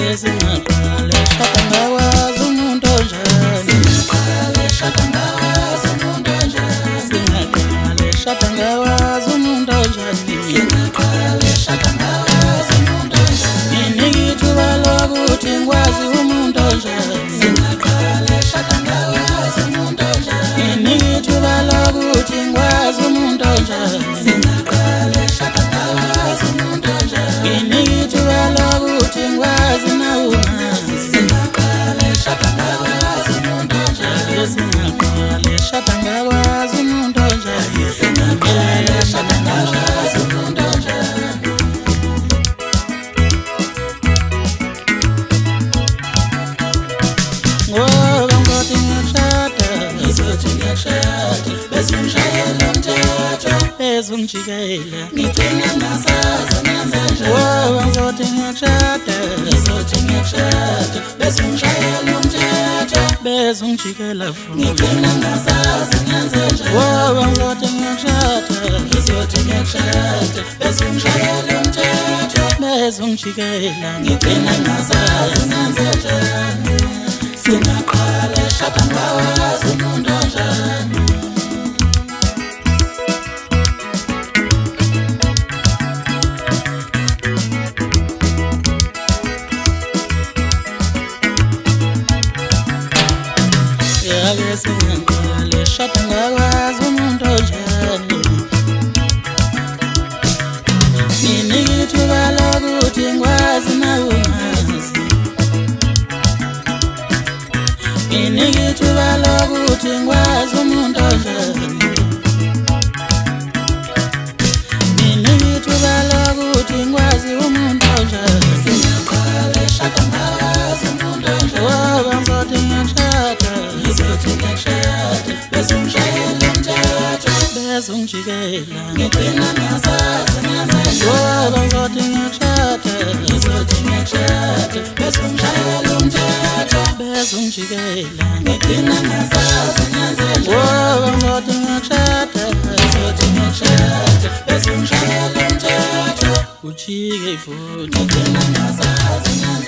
singaqale shada ngawazi umuntu onjani singaqale shada ngawazi umuntu onjani singaqale shada ngawazi umuntu onjani singaqale shada ngawazi umuntu onjani ningithuba lokuthi ngwazi umuntu onjani singaqale shada ngawazi umuntu onjani ningithuba lokuthi ngwazi umuntu onjani singaqale shada ngawazi umuntu onjani ningithuba lokuthi ngwazi nawuna singaqale shada ngawazi umuntu onjani singaqale shada ngawazi umuntu onjani singaqale shada ngawazi umuntu onjani ngoba ngothi ngiyashada ngizothi ngiyashada bese ngishayela umthetho bese ngijikela ngigcina ngasaza ngenzenje ngoba ngizothi ngiyashada ngizothi ngiyashada bese ngishayela umthetho bese ngijikela futhi ngigcina ngasaza ngenzenje ngoba ngizothi ngiyashada ngizothi ngiyashada bese ngishayela umthetho bese ngijikela ngigcina ngasaza ngenzenje singaqale shada ngawazi umuntu onjani yake singaqale shada ngawazi umuntu onjani ningithuba lokuthi ngwazi nawungazi ningithuba lokuthi ngwazi umuntu onjani ningithuba lokuthi ngwazi umuntu onjani singaqale shada ngawazi umuntu onjani ngoba ngizothi ngiyashada ngizothi ngiyashada bese ngishayela umthetho bese ngijikela ngigcina ngasaza ngenzenje ngoba ngizothi ngiyashada ngizothi ngiyashada bese ngishayela umthetho bese ngijikela ngigcina ngasaza ngenzenje ngoba ngizothi ngiyashada ngizothi ngiyashada bese ngishayela umthetho ujike futhi ngigcina ngasaza ngenzenje